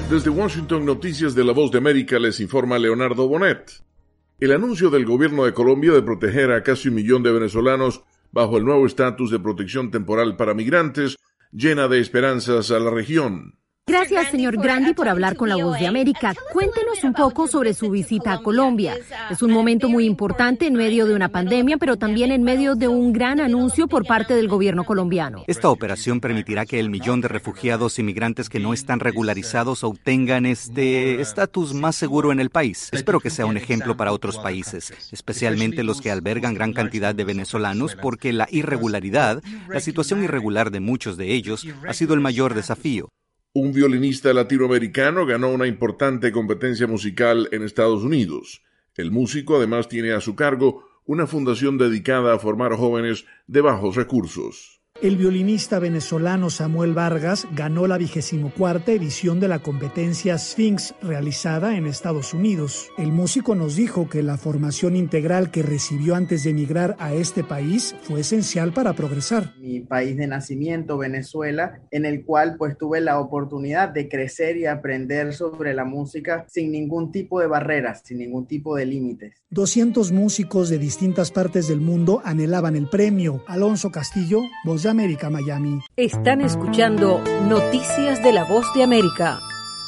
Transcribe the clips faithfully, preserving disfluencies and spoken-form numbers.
Desde Washington, Noticias de la Voz de América, les informa Leonardo Bonet. El anuncio del gobierno de Colombia de proteger a casi un millón de venezolanos bajo el nuevo estatus de protección temporal para migrantes llena de esperanzas a la región. Gracias, señor Grandi, por hablar con La Voz de América. Cuéntenos un poco sobre su visita a Colombia. Es un momento muy importante en medio de una pandemia, pero también en medio de un gran anuncio por parte del gobierno colombiano. Esta operación permitirá que el millón de refugiados y migrantes que no están regularizados obtengan este estatus más seguro en el país. Espero que sea un ejemplo para otros países, especialmente los que albergan gran cantidad de venezolanos, porque la irregularidad, la situación irregular de muchos de ellos, ha sido el mayor desafío. Un violinista latinoamericano ganó una importante competencia musical en Estados Unidos. El músico además tiene a su cargo una fundación dedicada a formar jóvenes de bajos recursos. El violinista venezolano Samuel Vargas ganó la vigésimo cuarta edición de la competencia Sphinx realizada en Estados Unidos. El músico nos dijo que la formación integral que recibió antes de emigrar a este país fue esencial para progresar. Mi país de nacimiento, Venezuela, en el cual pues tuve la oportunidad de crecer y aprender sobre la música sin ningún tipo de barreras, sin ningún tipo de límites. doscientos músicos de distintas partes del mundo anhelaban el premio. Alonso Castillo, Voz de América, Miami. Están escuchando Noticias de la Voz de América.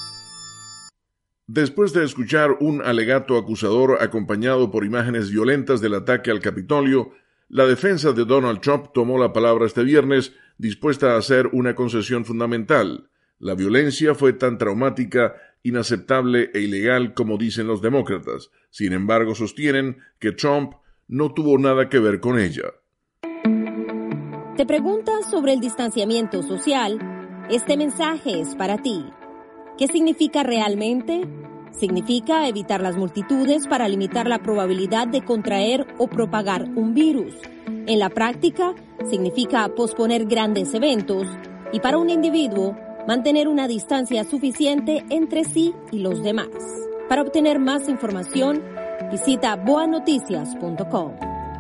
Después de escuchar un alegato acusador acompañado por imágenes violentas del ataque al Capitolio, la defensa de Donald Trump tomó la palabra este viernes, dispuesta a hacer una concesión fundamental. La violencia fue tan traumática, inaceptable e ilegal como dicen los demócratas. Sin embargo, sostienen que Trump no tuvo nada que ver con ella. ¿Te preguntas sobre el distanciamiento social? Este mensaje es para ti. ¿Qué significa realmente? Significa evitar las multitudes para limitar la probabilidad de contraer o propagar un virus. En la práctica, significa posponer grandes eventos y para un individuo, mantener una distancia suficiente entre sí y los demás. Para obtener más información, visita boa noticias punto com.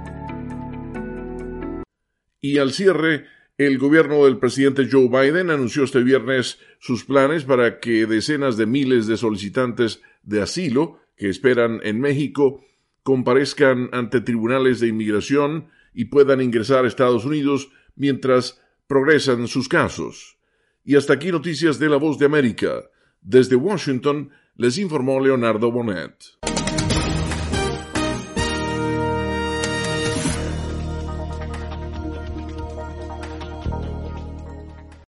Y al cierre, el gobierno del presidente Joe Biden anunció este viernes sus planes para que decenas de miles de solicitantes de asilo que esperan en México comparezcan ante tribunales de inmigración y puedan ingresar a Estados Unidos mientras progresan sus casos. Y hasta aquí Noticias de la Voz de América. Desde Washington les informó Leonardo Bonet.